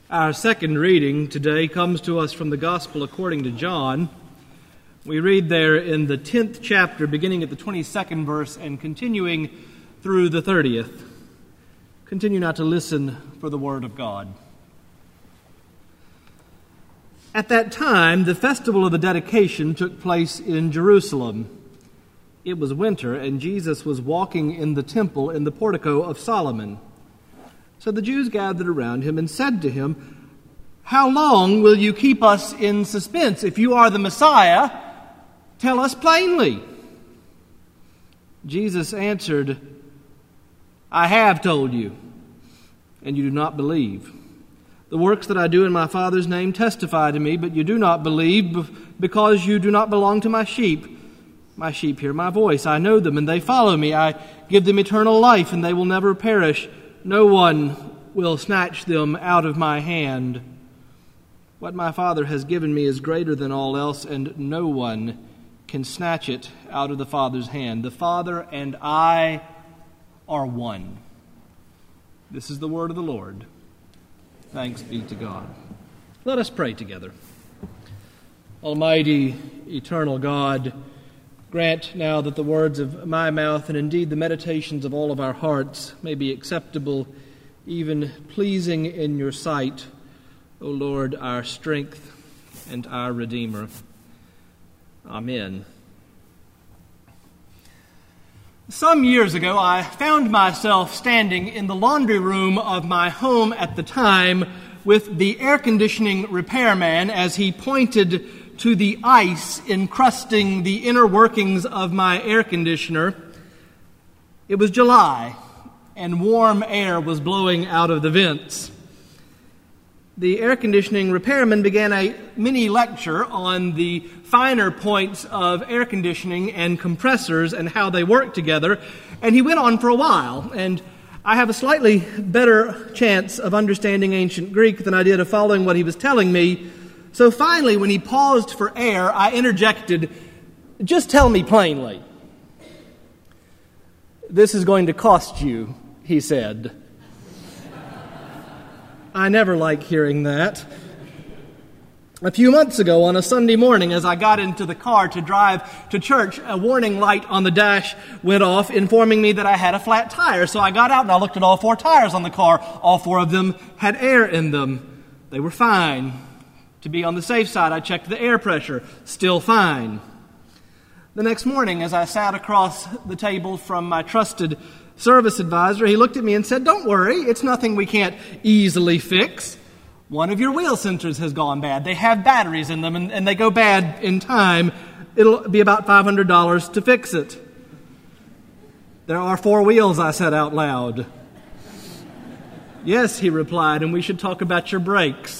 Our second reading today comes to us from the Gospel according to John. We read there in the 10th chapter, beginning at the 22nd verse and continuing through the 30th. Continue now to listen for the word of God. At that time, the festival of the dedication took place in Jerusalem. It was winter, and Jesus was walking in the temple in the portico of Solomon. So the Jews gathered around him and said to him, "How long will you keep us in suspense? If you are the Messiah, tell us plainly." Jesus answered, "I have told you, and you do not believe. The works that I do in my Father's name testify to me, but you do not believe because you do not belong to my sheep. My sheep hear my voice. I know them, and they follow me. I give them eternal life, and they will never perish. No one will snatch them out of my hand. What my Father has given me is greater than all else, and no one can snatch it out of the Father's hand. The Father and I are one." This is the word of the Lord. Thanks be to God. Let us pray together. Almighty, eternal God, grant now that the words of my mouth and indeed the meditations of all of our hearts may be acceptable, even pleasing in your sight, O Lord, our strength and our Redeemer. Amen. Some years ago, I found myself standing in the laundry room of my home at the time with the air conditioning repairman as he pointed to the ice encrusting the inner workings of my air conditioner. It was July, and warm air was blowing out of the vents. The air conditioning repairman began a mini lecture on the finer points of air conditioning and compressors and how they work together, and he went on for a while, and I have a slightly better chance of understanding ancient Greek than I did of following what he was telling me. So finally, when he paused for air, I interjected, "Just tell me plainly." "This is going to cost you," he said. I never like hearing that. A few months ago, on a Sunday morning, as I got into the car to drive to church, a warning light on the dash went off, informing me that I had a flat tire. So I got out and I looked at all four tires on the car. All four of them had air in them. They were fine. To be on the safe side, I checked the air pressure. Still fine. The next morning, as I sat across the table from my trusted service advisor, he looked at me and said, "Don't worry, it's nothing we can't easily fix. One of your wheel sensors has gone bad. They have batteries in them, and they go bad in time. It'll be about $500 to fix it." "There are four wheels," I said out loud. "Yes," he replied, "and we should talk about your brakes."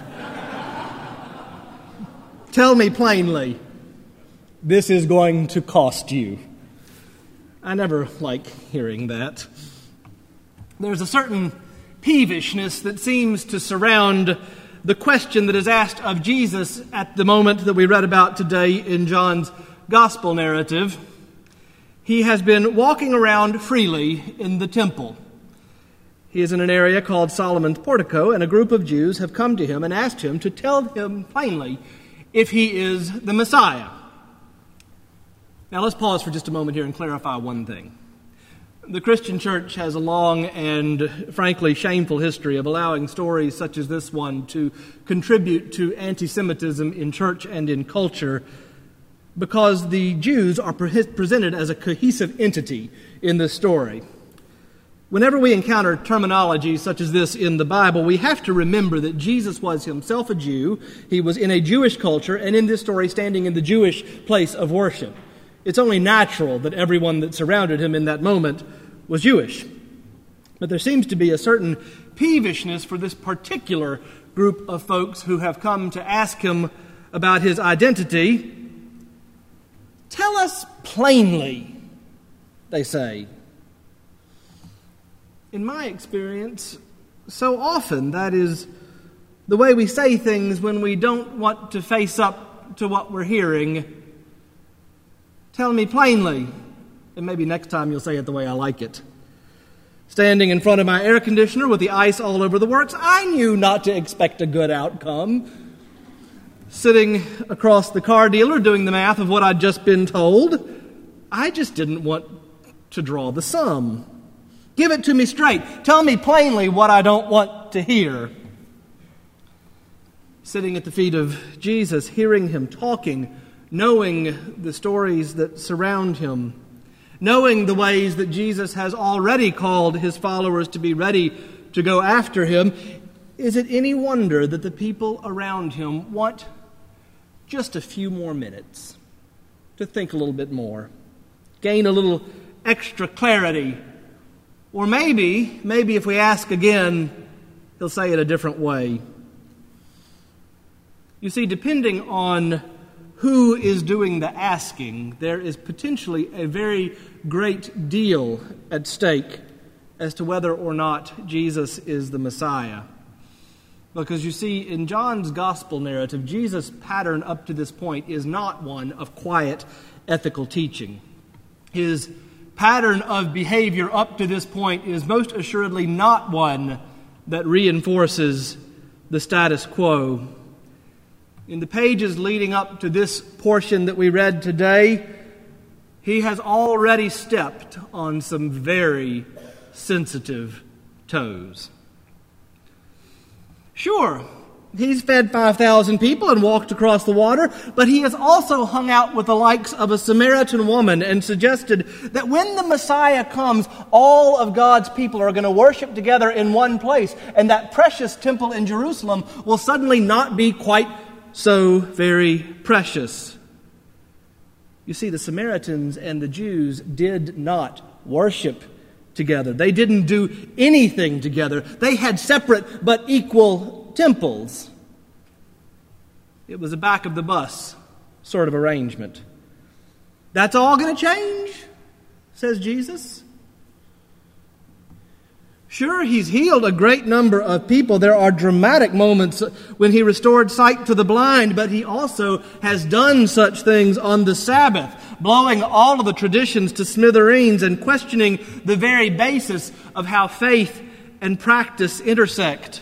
"Tell me plainly, this is going to cost you." I never like hearing that. There's a certain peevishness that seems to surround the question that is asked of Jesus at the moment that we read about today in John's gospel narrative. He has been walking around freely in the temple. He is in an area called Solomon's Portico, and a group of Jews have come to him and asked him to tell him plainly if he is the Messiah. Now let's pause for just a moment here and clarify one thing. The Christian church has a long and frankly shameful history of allowing stories such as this one to contribute to anti-Semitism in church and in culture because the Jews are presented as a cohesive entity in this story. Whenever we encounter terminology such as this in the Bible, we have to remember that Jesus was himself a Jew. He was in a Jewish culture, and in this story standing in the Jewish place of worship. It's only natural that everyone that surrounded him in that moment was Jewish. But there seems to be a certain peevishness for this particular group of folks who have come to ask him about his identity. "Tell us plainly," they say. In my experience, so often that is the way we say things when we don't want to face up to what we're hearing. "Tell me plainly," and maybe next time you'll say it the way I like it. Standing in front of my air conditioner with the ice all over the works, I knew not to expect a good outcome. Sitting across the car dealer doing the math of what I'd just been told, I just didn't want to draw the sum. Give it to me straight. Tell me plainly what I don't want to hear. Sitting at the feet of Jesus, hearing him talking, knowing the stories that surround him, knowing the ways that Jesus has already called his followers to be ready to go after him, is it any wonder that the people around him want just a few more minutes to think a little bit more, gain a little extra clarity? Or maybe if we ask again, he'll say it a different way. You see, depending on who is doing the asking, there is potentially a very great deal at stake as to whether or not Jesus is the Messiah. Because you see, in John's gospel narrative, Jesus' pattern up to this point is not one of quiet ethical teaching. His pattern of behavior up to this point is most assuredly not one that reinforces the status quo. In the pages leading up to this portion that we read today, he has already stepped on some very sensitive toes. Sure, he's fed 5,000 people and walked across the water, but he has also hung out with the likes of a Samaritan woman and suggested that when the Messiah comes, all of God's people are going to worship together in one place, and that precious temple in Jerusalem will suddenly not be quite so very precious. You see, the Samaritans and the Jews did not worship together. They didn't do anything together. They had separate but equal temples. It was a back of the bus sort of arrangement. That's all going to change, says Jesus. Sure, he's healed a great number of people. There are dramatic moments when he restored sight to the blind, but he also has done such things on the Sabbath, blowing all of the traditions to smithereens and questioning the very basis of how faith and practice intersect.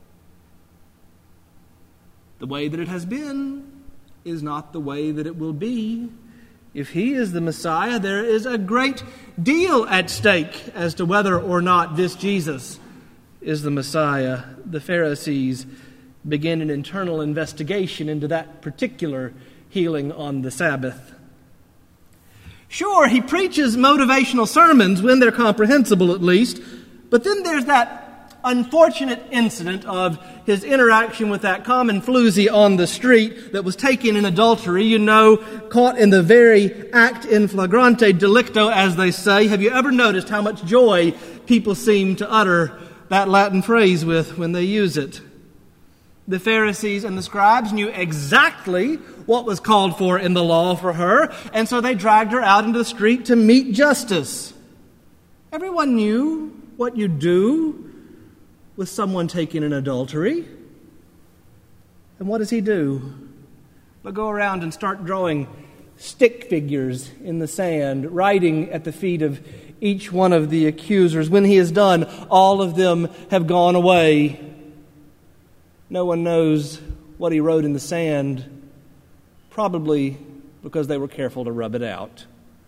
The way that it has been is not the way that it will be. If he is the Messiah, there is a great deal at stake as to whether or not this Jesus is the Messiah. The Pharisees begin an internal investigation into that particular healing on the Sabbath. Sure, he preaches motivational sermons when they're comprehensible at least, but then there's that unfortunate incident of his interaction with that common floozy on the street that was taken in adultery, caught in the very act in flagrante delicto, as they say. Have you ever noticed how much joy people seem to utter that Latin phrase with when they use it? The Pharisees and the scribes knew exactly what was called for in the law for her, and so they dragged her out into the street to meet justice. Everyone knew what you do with someone taken in adultery. And what does he do? But go around and start drawing stick figures in the sand, writing at the feet of each one of the accusers. When he is done, all of them have gone away. No one knows what he wrote in the sand, probably because they were careful to rub it out.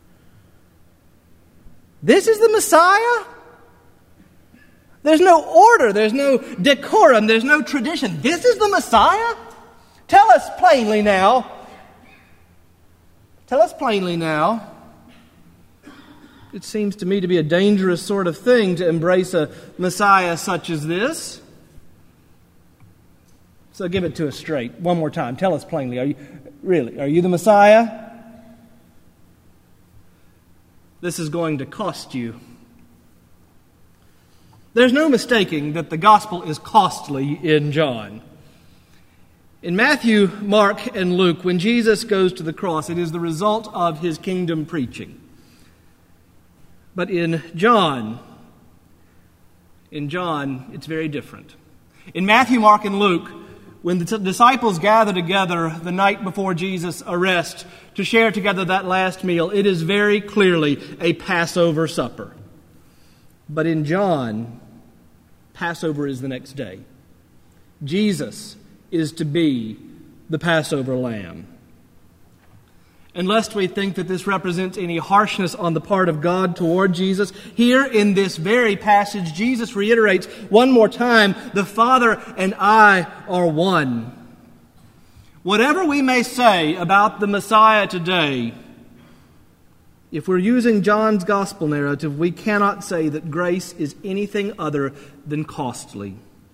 This is the Messiah? There's no order, there's no decorum, there's no tradition. This is the Messiah? Tell us plainly now. Tell us plainly now. It seems to me to be a dangerous sort of thing to embrace a Messiah such as this. So give it to us straight. One more time. Tell us plainly. Are you the Messiah? This is going to cost you. There's no mistaking that the gospel is costly in John. In Matthew, Mark, and Luke, when Jesus goes to the cross, it is the result of his kingdom preaching. But in John, it's very different. In Matthew, Mark, and Luke, when the disciples gather together the night before Jesus' arrest to share together that last meal, it is very clearly a Passover supper. But in John, Passover is the next day. Jesus is to be the Passover lamb. And lest we think that this represents any harshness on the part of God toward Jesus, here in this very passage, Jesus reiterates one more time, the Father and I are one. Whatever we may say about the Messiah today, if we're using John's gospel narrative, we cannot say that grace is anything other than costly.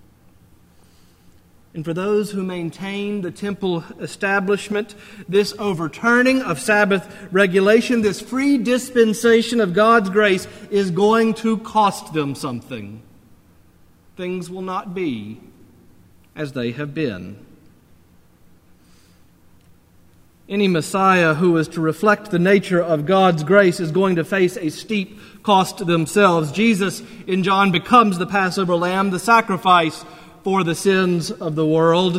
And for those who maintain the temple establishment, this overturning of Sabbath regulation, this free dispensation of God's grace is going to cost them something. Things will not be as they have been. Any Messiah who is to reflect the nature of God's grace is going to face a steep cost to themselves. Jesus in John becomes the Passover lamb, the sacrifice for the sins of the world.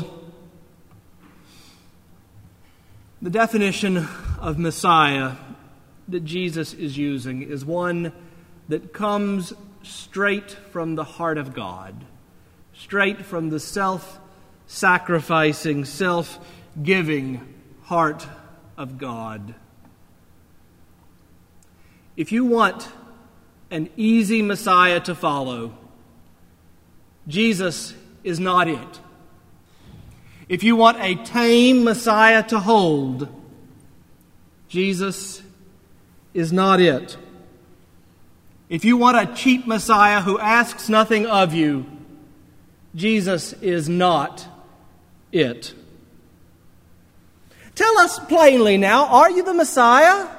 The definition of Messiah that Jesus is using is one that comes straight from the heart of God, straight from the self-sacrificing, self-giving heart of God. If you want an easy Messiah to follow, Jesus is not it. If you want a tame Messiah to hold, Jesus is not it. If you want a cheap Messiah who asks nothing of you, Jesus is not it. Tell us plainly now, are you the Messiah?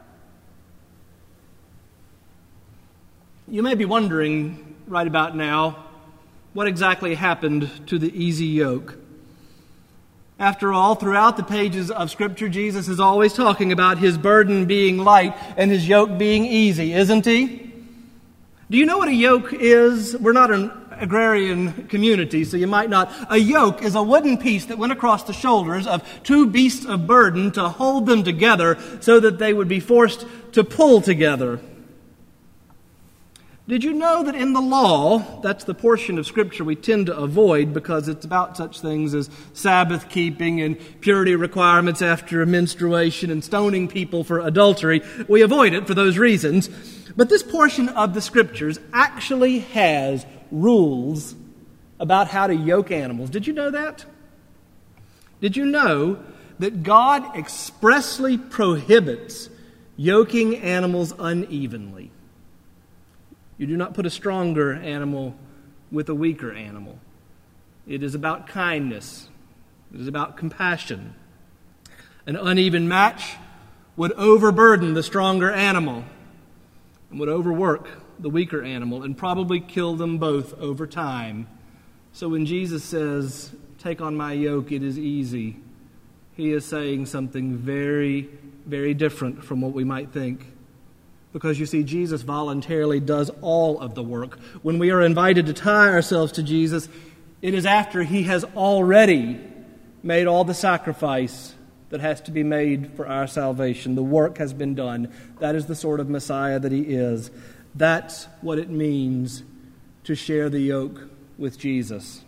You may be wondering right about now what exactly happened to the easy yoke. After all, throughout the pages of Scripture, Jesus is always talking about his burden being light and his yoke being easy, isn't he? Do you know what a yoke is? We're not an agrarian community, so you might not. A yoke is a wooden piece that went across the shoulders of two beasts of burden to hold them together so that they would be forced to pull together. Did you know that in the law, that's the portion of Scripture we tend to avoid because it's about such things as Sabbath keeping and purity requirements after menstruation and stoning people for adultery. We avoid it for those reasons. But this portion of the Scriptures actually has rules about how to yoke animals. Did you know that? Did you know that God expressly prohibits yoking animals unevenly? You do not put a stronger animal with a weaker animal. It is about kindness. It is about compassion. An uneven match would overburden the stronger animal and would overwork the weaker animal and probably kill them both over time. So when Jesus says, "Take on my yoke, it is easy," he is saying something very, very different from what we might think. Because you see, Jesus voluntarily does all of the work. When we are invited to tie ourselves to Jesus, it is after he has already made all the sacrifice that has to be made for our salvation. The work has been done. That is the sort of Messiah that he is. That's what it means to share the yoke with Jesus.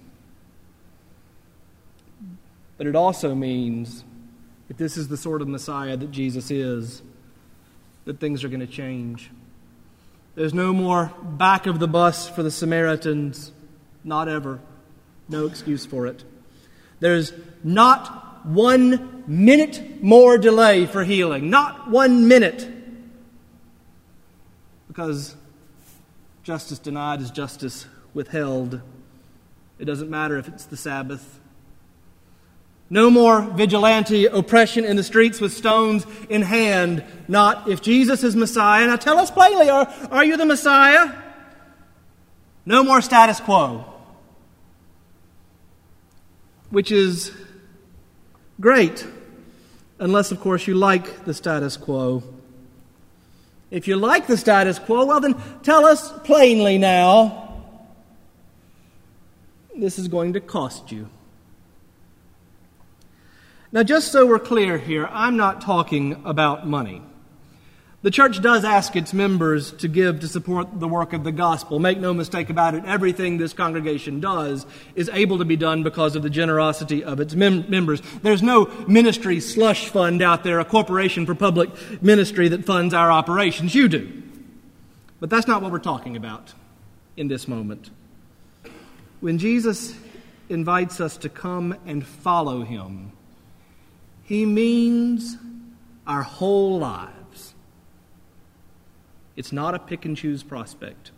But it also means, if this is the sort of Messiah that Jesus is, that things are going to change. There's no more back of the bus for the Samaritans. Not ever. No excuse for it. There's not 1 minute more delay for healing. Not 1 minute. Because justice denied is justice withheld. It doesn't matter if it's the Sabbath. No more vigilante oppression in the streets with stones in hand. Not if Jesus is Messiah. Now tell us plainly, are you the Messiah? No more status quo. Which is great, unless, of course, you like the status quo. If you like the status quo, well then tell us plainly now, this is going to cost you. Now, just so we're clear here, I'm not talking about money. The church does ask its members to give to support the work of the gospel. Make no mistake about it, everything this congregation does is able to be done because of the generosity of its members. There's no ministry slush fund out there, a corporation for public ministry that funds our operations. You do. But that's not what we're talking about in this moment. When Jesus invites us to come and follow him, he means our whole lives. It's not a pick and choose prospect.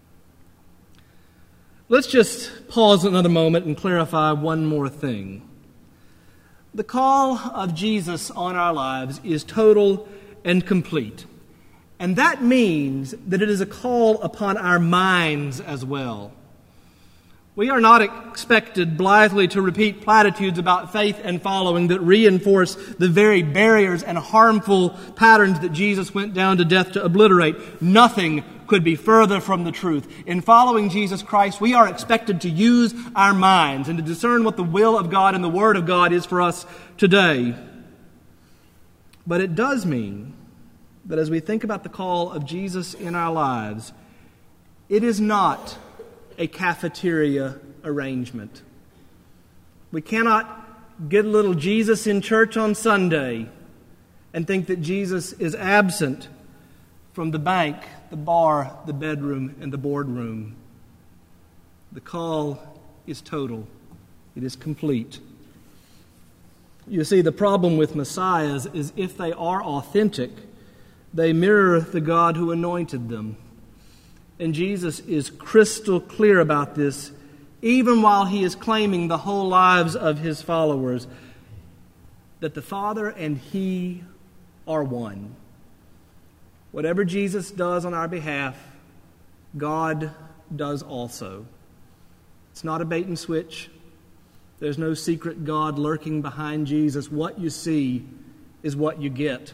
Let's just pause another moment and clarify one more thing. The call of Jesus on our lives is total and complete. And that means that it is a call upon our minds as well. We are not expected blithely to repeat platitudes about faith and following that reinforce the very barriers and harmful patterns that Jesus went down to death to obliterate. Nothing could be further from the truth. In following Jesus Christ, we are expected to use our minds and to discern what the will of God and the Word of God is for us today. But it does mean that as we think about the call of Jesus in our lives, it is not a cafeteria arrangement. We cannot get a little Jesus in church on Sunday and think that Jesus is absent from the bank, the bar, the bedroom, and the boardroom. The call is total. It is complete. You see, the problem with messiahs is if they are authentic, they mirror the God who anointed them. And Jesus is crystal clear about this, even while he is claiming the whole lives of his followers, that the Father and he are one. Whatever Jesus does on our behalf, God does also. It's not a bait and switch. There's no secret God lurking behind Jesus. What you see is what you get.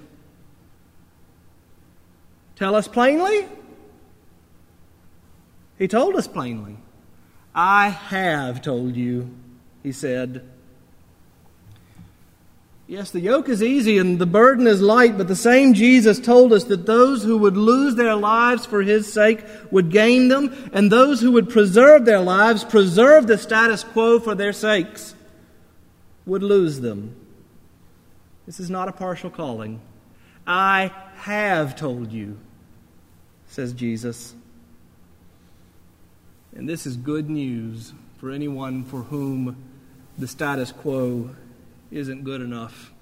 Tell us plainly? He told us plainly. I have told you, he said. Yes, the yoke is easy and the burden is light, but the same Jesus told us that those who would lose their lives for his sake would gain them, and those who would preserve their lives, preserve the status quo for their sakes, would lose them. This is not a partial calling. I have told you, says Jesus. And this is good news for anyone for whom the status quo isn't good enough.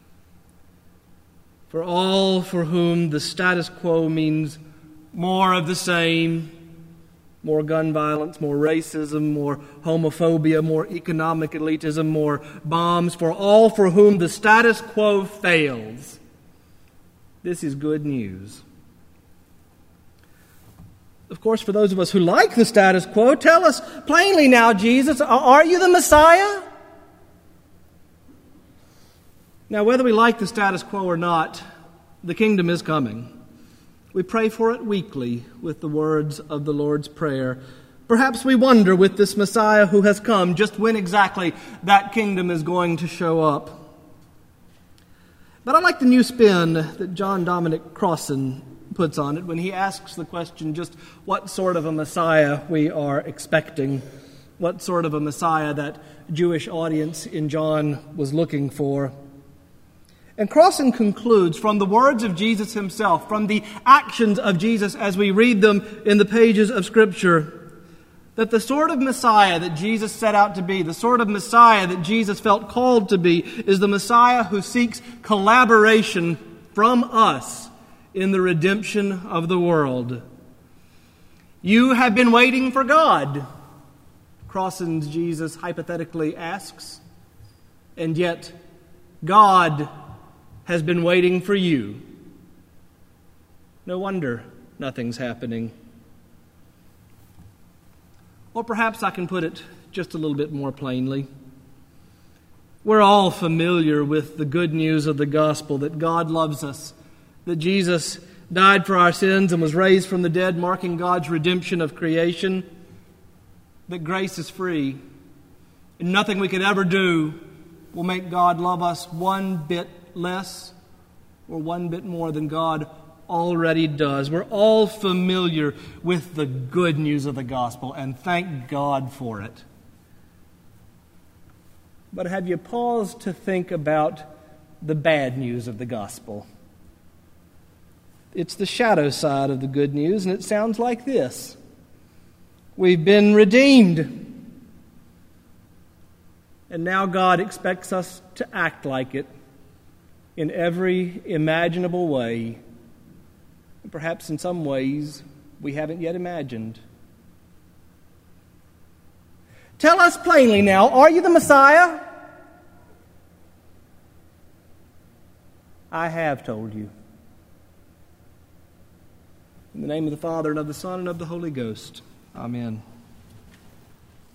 For all for whom the status quo means more of the same, more gun violence, more racism, more homophobia, more economic elitism, more bombs, for all for whom the status quo fails, this is good news. Of course, for those of us who like the status quo, tell us plainly now, Jesus, are you the Messiah? Now, whether we like the status quo or not, the kingdom is coming. We pray for it weekly with the words of the Lord's Prayer. Perhaps we wonder with this Messiah who has come just when exactly that kingdom is going to show up. But I like the new spin that John Dominic Crossan puts on it when he asks the question just what sort of a Messiah we are expecting, what sort of a Messiah that Jewish audience in John was looking for. And Crossan concludes from the words of Jesus himself, from the actions of Jesus as we read them in the pages of Scripture, that the sort of Messiah that Jesus set out to be, the sort of Messiah that Jesus felt called to be, is the Messiah who seeks collaboration from us in the redemption of the world. You have been waiting for God, Crossan's Jesus hypothetically asks, and yet God has been waiting for you. No wonder nothing's happening. Or perhaps I can put it just a little bit more plainly. We're all familiar with the good news of the gospel, that God loves us, that Jesus died for our sins and was raised from the dead, marking God's redemption of creation, that grace is free, and nothing we could ever do will make God love us one bit less or one bit more than God already does. We're all familiar with the good news of the gospel, and thank God for it. But have you paused to think about the bad news of the gospel? It's the shadow side of the good news, and it sounds like this. We've been redeemed. And now God expects us to act like it in every imaginable way. And perhaps in some ways we haven't yet imagined. Tell us plainly now, are you the Messiah? I have told you. In the name of the Father, and of the Son, and of the Holy Ghost. Amen.